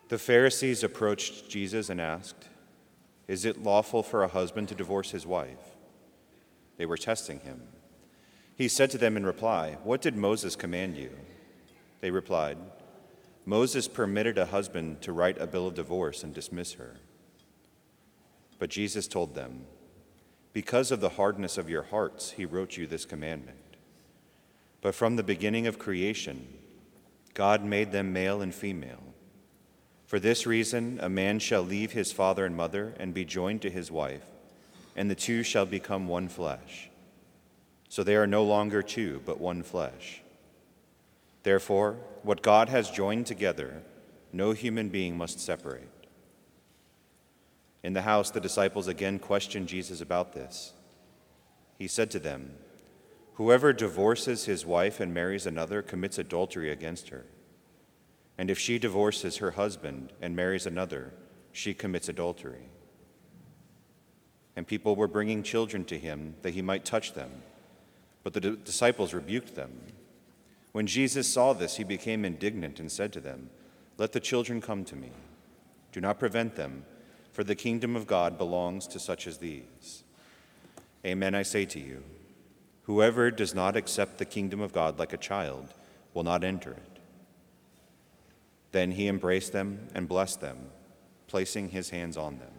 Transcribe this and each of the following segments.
The Pharisees approached Jesus and asked, "Is it lawful for a husband to divorce his wife?" They were testing him. He said to them in reply, "What did Moses command you?" They replied, "Moses permitted a husband to write a bill of divorce and dismiss her." But Jesus told them, "Because of the hardness of your hearts, he wrote you this commandment. But from the beginning of creation, God made them male and female. For this reason, a man shall leave his father and mother and be joined to his wife, and the two shall become one flesh. So they are no longer two, but one flesh. Therefore, what God has joined together, no human being must separate." In the house, the disciples again questioned Jesus about this. He said to them, "Whoever divorces his wife and marries another commits adultery against her. And if she divorces her husband and marries another, she commits adultery." And people were bringing children to him that he might touch them, but the disciples rebuked them. When Jesus saw this, he became indignant and said to them, "Let the children come to me. Do not prevent them, for the kingdom of God belongs to such as these. Amen, I say to you, whoever does not accept the kingdom of God like a child will not enter it." Then he embraced them and blessed them, placing his hands on them.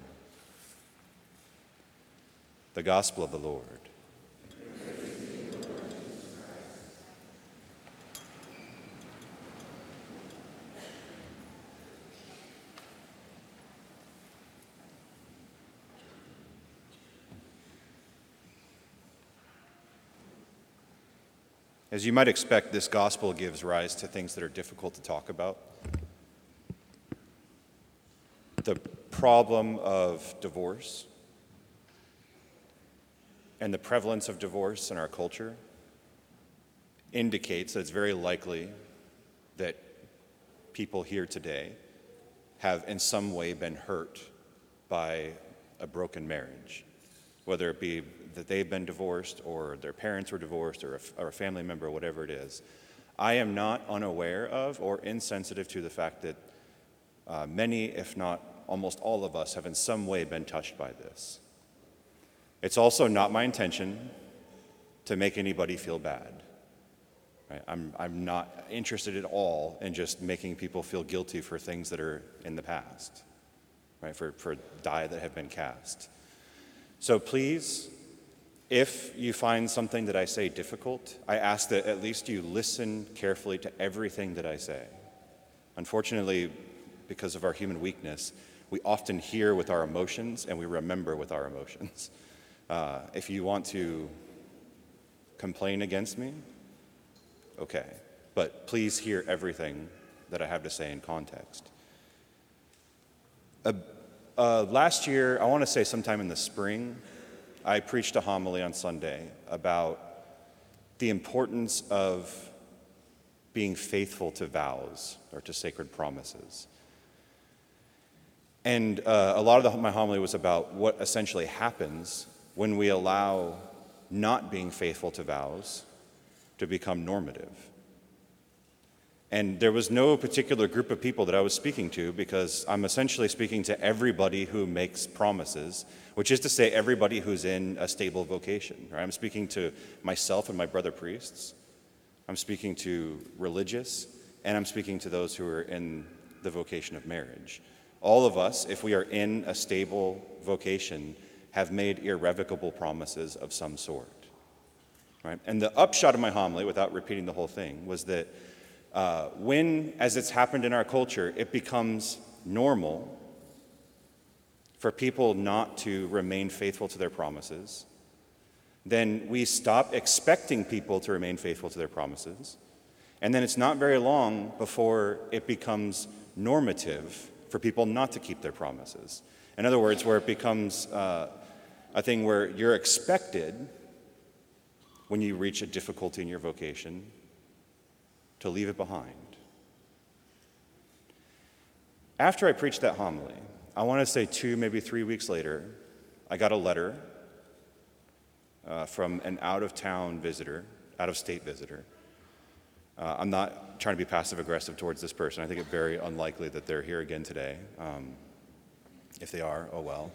The Gospel of the Lord. As you might expect, this gospel gives rise to things that are difficult to talk about. The problem of divorce and the prevalence of divorce in our culture indicates that it's very likely that people here today have in some way been hurt by a broken marriage, whether it be that they've been divorced or their parents were divorced or a family member, or whatever it is. I am not unaware of or insensitive to the fact that many, if not almost all of us, have in some way been touched by this. It's also not my intention to make anybody feel bad. Right? I'm not interested at all in just making people feel guilty for things that are in the past, right? For die that have been cast. So please, if you find something that I say difficult, I ask that at least you listen carefully to everything that I say. Unfortunately, because of our human weakness, we often hear with our emotions and we remember with our emotions. If you want to complain against me, okay. But please hear everything that I have to say in context. Last year, I want to say sometime in the spring, I preached a homily on Sunday about the importance of being faithful to vows or to sacred promises. And a lot of my homily was about what essentially happens when we allow not being faithful to vows to become normative. And there was no particular group of people that I was speaking to, because I'm essentially speaking to everybody who makes promises, which is to say everybody who's in a stable vocation. Right? I'm speaking to myself and my brother priests. I'm speaking to religious, and I'm speaking to those who are in the vocation of marriage. All of us, if we are in a stable vocation, have made irrevocable promises of some sort. Right? And the upshot of my homily, without repeating the whole thing, was that when, as it's happened in our culture, it becomes normal for people not to remain faithful to their promises, then we stop expecting people to remain faithful to their promises, and then it's not very long before it becomes normative for people not to keep their promises. In other words, where it becomes a thing where you're expected, when you reach a difficulty in your vocation, to leave it behind. After I preached that homily, I want to say 2, maybe 3 weeks later, I got a letter from an out-of-state visitor, I'm not trying to be passive-aggressive towards this person. I think it's very unlikely that they're here again today. If they are, oh well.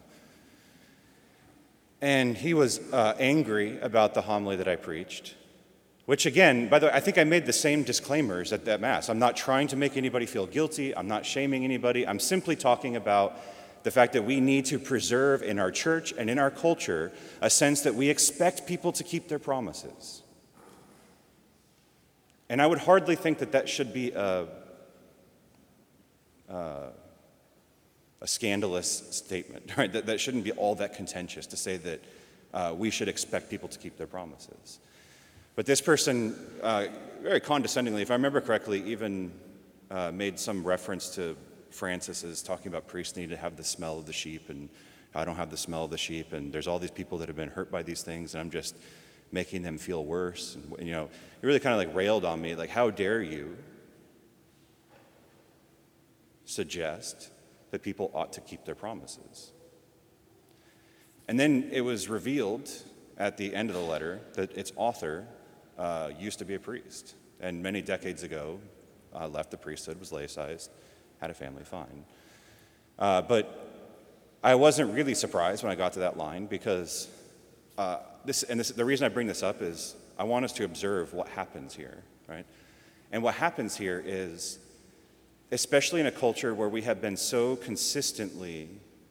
And he was angry about the homily that I preached, which again, by the way, I think I made the same disclaimers at that Mass. I'm not trying to make anybody feel guilty. I'm not shaming anybody. I'm simply talking about the fact that we need to preserve in our church and in our culture a sense that we expect people to keep their promises. And I would hardly think that that should be a scandalous statement, right? That shouldn't be all that contentious to say that we should expect people to keep their promises. But this person, very condescendingly, if I remember correctly, even made some reference to Francis as talking about priests need to have the smell of the sheep, and I don't have the smell of the sheep, and there's all these people that have been hurt by these things, and I'm just making them feel worse. And, he really kind of like railed on me, like, how dare you suggest that people ought to keep their promises? And then it was revealed at the end of the letter that its author used to be a priest, and many decades ago left the priesthood, was laicized, had a family, fine. But I wasn't really surprised when I got to that line, because the reason I bring this up is I want us to observe what happens here, right? And what happens here is, especially in a culture where we have been so consistently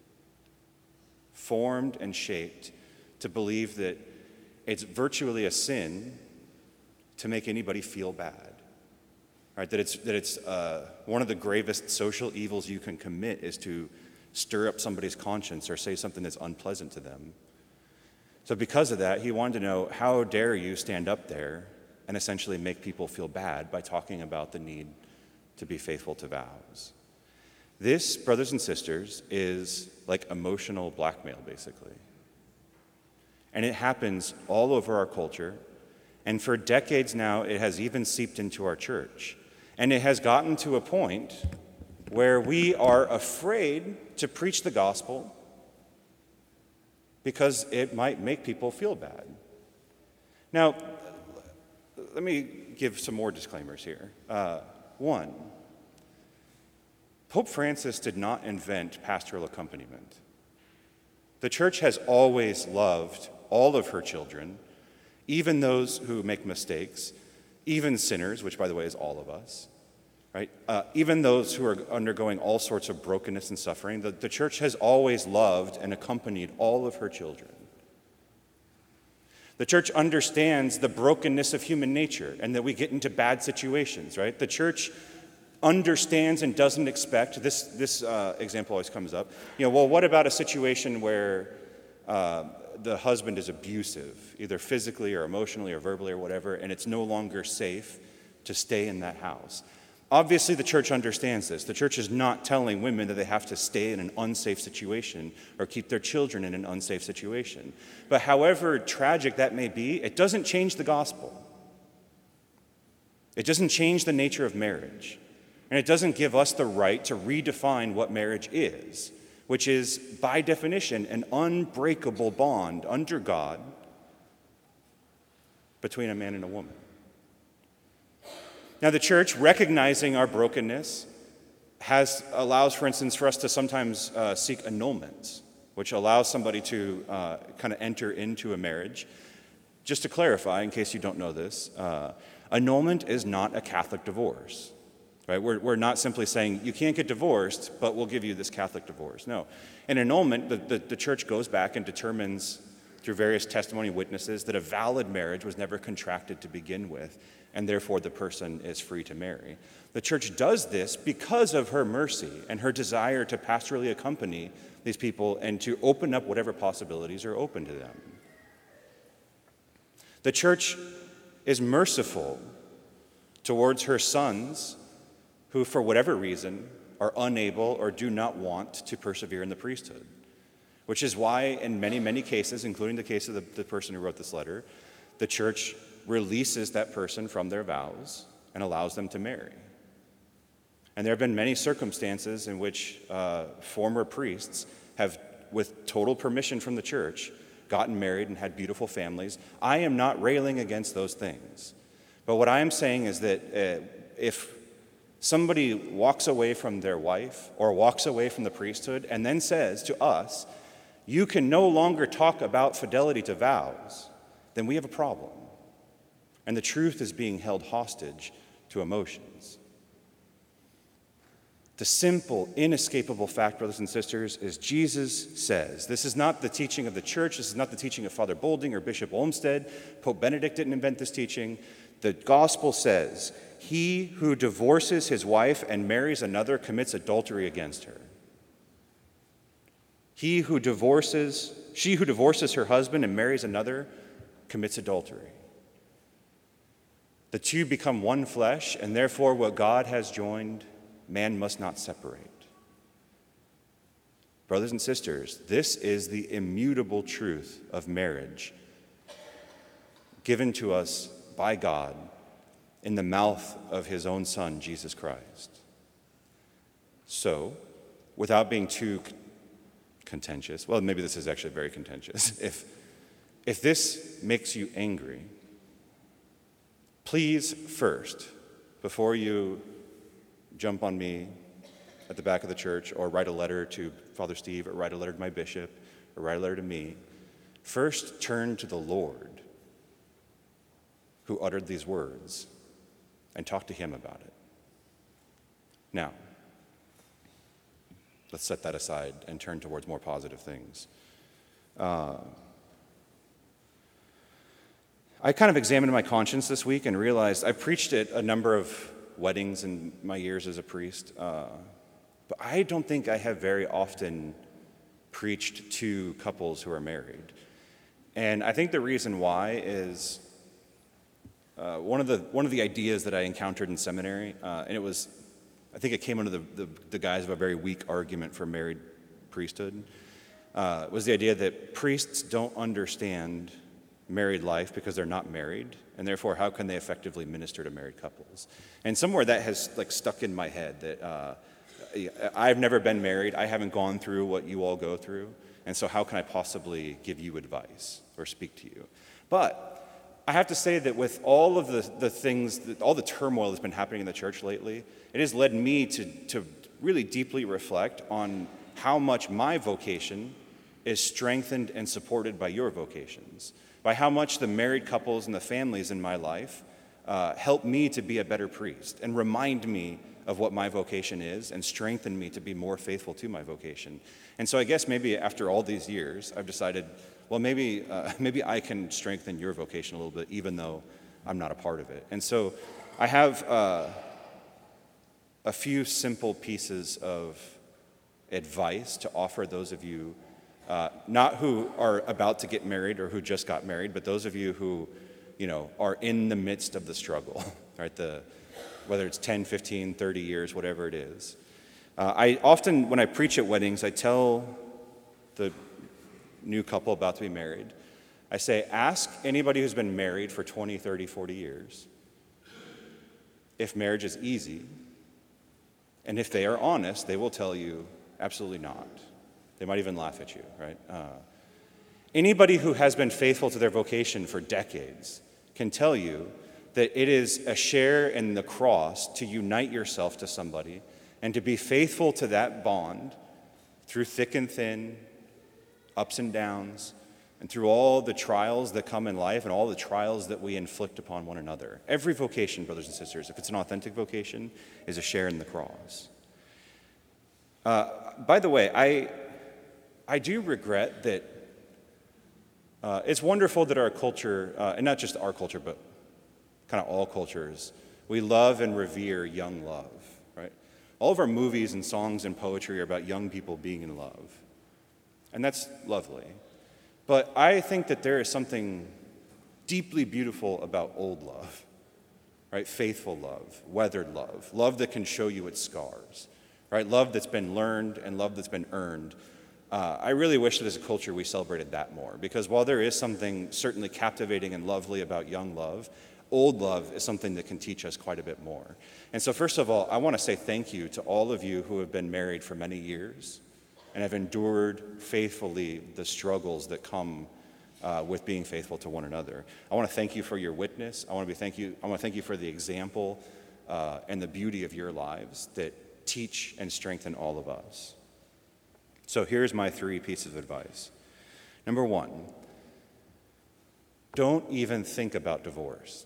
formed and shaped to believe that it's virtually a sin to make anybody feel bad, right? That it's one of the gravest social evils you can commit is to stir up somebody's conscience or say something that's unpleasant to them. So because of that, he wanted to know, how dare you stand up there and essentially make people feel bad by talking about the need to be faithful to vows? This, brothers and sisters, is like emotional blackmail, basically. And it happens all over our culture, and for decades now, it has even seeped into our church. And it has gotten to a point where we are afraid to preach the gospel because it might make people feel bad. Now, let me give some more disclaimers here. One, Pope Francis did not invent pastoral accompaniment. The church has always loved all of her children, even those who make mistakes, even sinners, which, by the way, is all of us, right? Even those who are undergoing all sorts of brokenness and suffering. The church has always loved and accompanied all of her children. The church understands the brokenness of human nature and that we get into bad situations, right? The church understands and doesn't expect, this example always comes up, well, what about a situation where the husband is abusive, either physically or emotionally or verbally or whatever, and it's no longer safe to stay in that house? Obviously, the church understands this. The church is not telling women that they have to stay in an unsafe situation or keep their children in an unsafe situation. But however tragic that may be, it doesn't change the gospel. It doesn't change the nature of marriage. And it doesn't give us the right to redefine what marriage is, which is, by definition, an unbreakable bond under God between a man and a woman. Now, the church, recognizing our brokenness, allows, for instance, for us to sometimes seek annulment, which allows somebody to kind of enter into a marriage. Just to clarify, in case you don't know this, annulment is not a Catholic divorce. Right? We're not simply saying, you can't get divorced, but we'll give you this Catholic divorce. No. In annulment, the church goes back and determines through various testimony witnesses that a valid marriage was never contracted to begin with, and therefore the person is free to marry. The church does this because of her mercy and her desire to pastorally accompany these people and to open up whatever possibilities are open to them. The church is merciful towards her sons who, for whatever reason, are unable or do not want to persevere in the priesthood, which is why in many, many cases, including the case of the person who wrote this letter, the church releases that person from their vows and allows them to marry. And there have been many circumstances in which former priests have, with total permission from the church, gotten married and had beautiful families. I am not railing against those things. But what I am saying is that if somebody walks away from their wife or walks away from the priesthood and then says to us, you can no longer talk about fidelity to vows, then we have a problem. And the truth is being held hostage to emotions. The simple, inescapable fact, brothers and sisters, is Jesus says, this is not the teaching of the church, this is not the teaching of Father Bolding or Bishop Olmsted, Pope Benedict didn't invent this teaching. The gospel says, he who divorces his wife and marries another commits adultery against her. She who divorces her husband and marries another commits adultery. The two become one flesh, and therefore what God has joined, man must not separate. Brothers and sisters, this is the immutable truth of marriage given to us by God in the mouth of his own Son, Jesus Christ. So, without being too contentious, well, maybe this is actually very contentious. If this makes you angry, please first, before you jump on me at the back of the church or write a letter to Father Steve or write a letter to my bishop or write a letter to me, first turn to the Lord who uttered these words and talk to him about it. Now, let's set that aside and turn towards more positive things. I kind of examined my conscience this week and realized I preached at a number of weddings in my years as a priest, but I don't think I have very often preached to couples who are married. And I think the reason why is one of the ideas that I encountered in seminary, and I think it came under the guise of a very weak argument for married priesthood, was the idea that priests don't understand married life because they're not married, and therefore how can they effectively minister to married couples? And somewhere that has stuck in my head that I've never been married, I haven't gone through what you all go through, and so how can I possibly give you advice or speak to you? But I have to say that with all of the things, all the turmoil that's been happening in the church lately, it has led me to really deeply reflect on how much my vocation is strengthened and supported by your vocations, by how much the married couples and the families in my life help me to be a better priest and remind me of what my vocation is and strengthen me to be more faithful to my vocation. And so I guess maybe after all these years, I've decided, well, maybe I can strengthen your vocation a little bit, even though I'm not a part of it. And so I have a few simple pieces of advice to offer those of you, not who are about to get married or who just got married, but those of you who, are in the midst of the struggle, right? Whether it's 10, 15, 30 years, whatever it is. I often, when I preach at weddings, I tell the new couple about to be married, I say, ask anybody who's been married for 20, 30, 40 years if marriage is easy. And if they are honest, they will tell you, absolutely not. They might even laugh at you, right? Anybody who has been faithful to their vocation for decades can tell you that it is a share in the cross to unite yourself to somebody and to be faithful to that bond through thick and thin, ups and downs, and through all the trials that come in life and all the trials that we inflict upon one another. Every vocation, brothers and sisters, if it's an authentic vocation, is a share in the cross. By the way, I do regret that it's wonderful that our culture, and not just our culture, but kind of all cultures, we love and revere young love, right? All of our movies and songs and poetry are about young people being in love. And that's lovely. But I think that there is something deeply beautiful about old love, right? Faithful love, weathered love, love that can show you its scars, right? Love that's been learned and love that's been earned. I really wish that as a culture we celebrated that more, because while there is something certainly captivating and lovely about young love, old love is something that can teach us quite a bit more. And so first of all, I want to say thank you to all of you who have been married for many years and have endured faithfully the struggles that come with being faithful to one another. I want to thank you for your witness. I want to thank you for the example and the beauty of your lives that teach and strengthen all of us. So here's my 3 pieces of advice. Number 1, don't even think about divorce.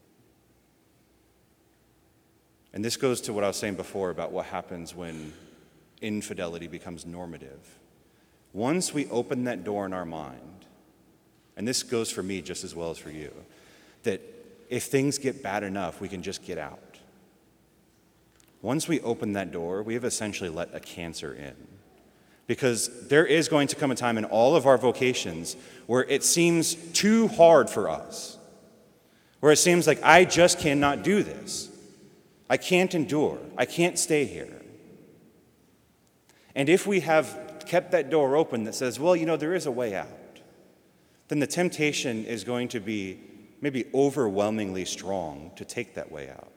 And this goes to what I was saying before about what happens when infidelity becomes normative. Once we open that door in our mind, and this goes for me just as well as for you, that if things get bad enough, we can just get out. Once we open that door, we have essentially let a cancer in. Because there is going to come a time in all of our vocations where it seems too hard for us, where it seems like I just cannot do this. I can't endure. I can't stay here. And if we have kept that door open that says, well, there is a way out, then the temptation is going to be maybe overwhelmingly strong to take that way out.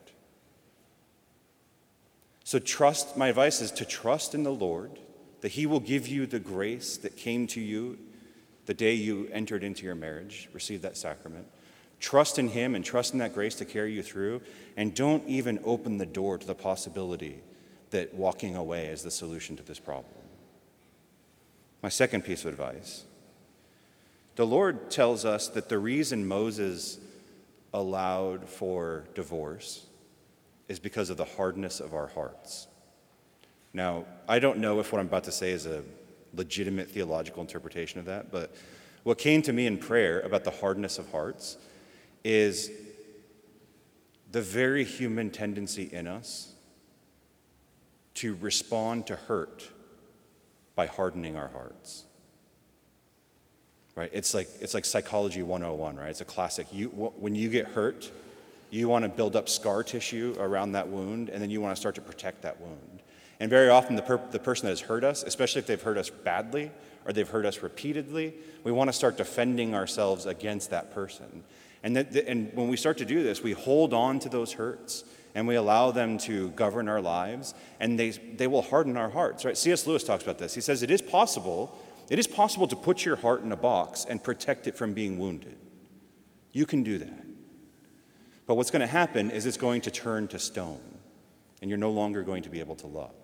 So my advice is to trust in the Lord, that he will give you the grace that came to you the day you entered into your marriage, received that sacrament. Trust in him and trust in that grace to carry you through, and don't even open the door to the possibility that walking away is the solution to this problem. My second piece of advice. The Lord tells us that the reason Moses allowed for divorce is because of the hardness of our hearts. Now, I don't know if what I'm about to say is a legitimate theological interpretation of that, but what came to me in prayer about the hardness of hearts is the very human tendency in us to respond to hurt by hardening our hearts. Right? It's like psychology 101, right? It's a classic. When you get hurt, you want to build up scar tissue around that wound, and then you want to start to protect that wound. And very often the person that has hurt us, especially if they've hurt us badly or they've hurt us repeatedly, we want to start defending ourselves against that person. And when we start to do this, we hold on to those hurts and we allow them to govern our lives, and they will harden our hearts. Right? C.S. Lewis talks about this. He says it is possible to put your heart in a box and protect it from being wounded. You can do that. But what's going to happen is it's going to turn to stone, and you're no longer going to be able to love.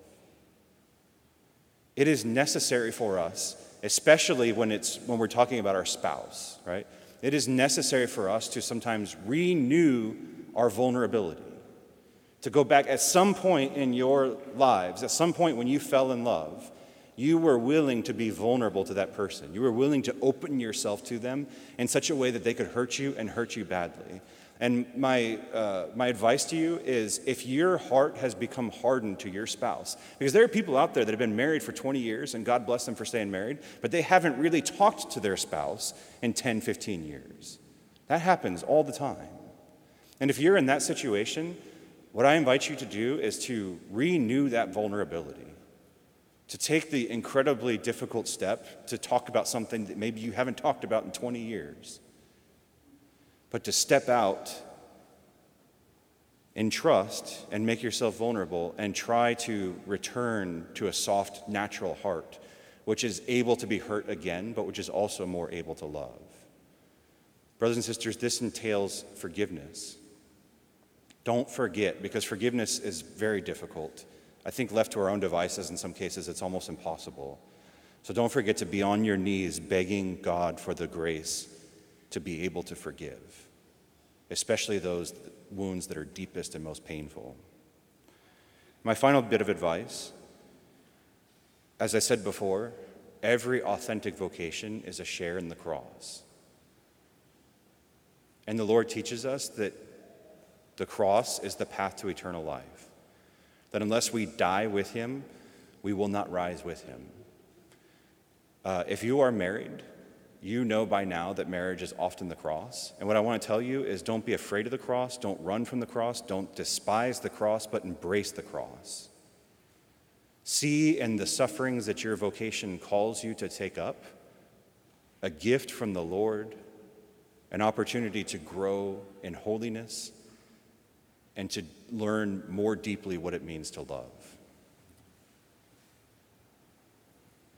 It is necessary for us, especially when we're talking about our spouse, right? It is necessary for us to sometimes renew our vulnerability, to go back at some point in your lives, at some point when you fell in love, you were willing to be vulnerable to that person. You were willing to open yourself to them in such a way that they could hurt you and hurt you badly. And my advice to you is, if your heart has become hardened to your spouse, because there are people out there that have been married for 20 years, and God bless them for staying married, but they haven't really talked to their spouse in 10, 15 years. That happens all the time. And if you're in that situation, what I invite you to do is to renew that vulnerability, to take the incredibly difficult step to talk about something that maybe you haven't talked about in 20 years. But to step out in trust and make yourself vulnerable and try to return to a soft, natural heart, which is able to be hurt again, but which is also more able to love. Brothers and sisters, this entails forgiveness. Don't forget, because forgiveness is very difficult. I think left to our own devices, in some cases, it's almost impossible. So don't forget to be on your knees begging God for the grace to be able to forgive, especially those wounds that are deepest and most painful. My final bit of advice, as I said before, every authentic vocation is a share in the cross. And the Lord teaches us that the cross is the path to eternal life, that unless we die with him, we will not rise with him. If you are married, you know by now that marriage is often the cross. And what I want to tell you is, don't be afraid of the cross, don't run from the cross, don't despise the cross, but embrace the cross. See in the sufferings that your vocation calls you to take up a gift from the Lord, an opportunity to grow in holiness and to learn more deeply what it means to love.